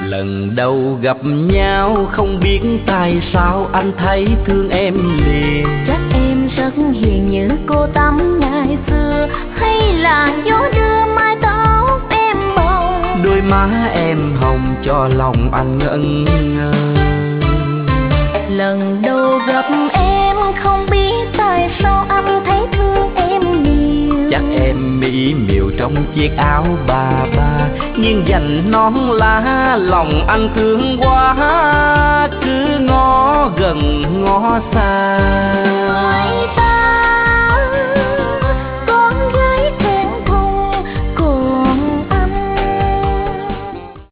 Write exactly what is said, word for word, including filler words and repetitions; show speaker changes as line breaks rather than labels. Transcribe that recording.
Lần đầu gặp nhau không biết tại sao anh thấy thương em liền.
Chắc em rất hiền như cô Tám ngày xưa, hay là gió đưa mái tóc em bồng.
Đôi má em hồng cho lòng anh ngẩn ngơ.
Lần đầu gặp em không biết tại sao anh thấy thương em nhiều.
Chắc em mỹ miều trong chiếc áo bà ba, nhưng dành non lá lòng anh thương quá, cứ ngó gần ngó xa.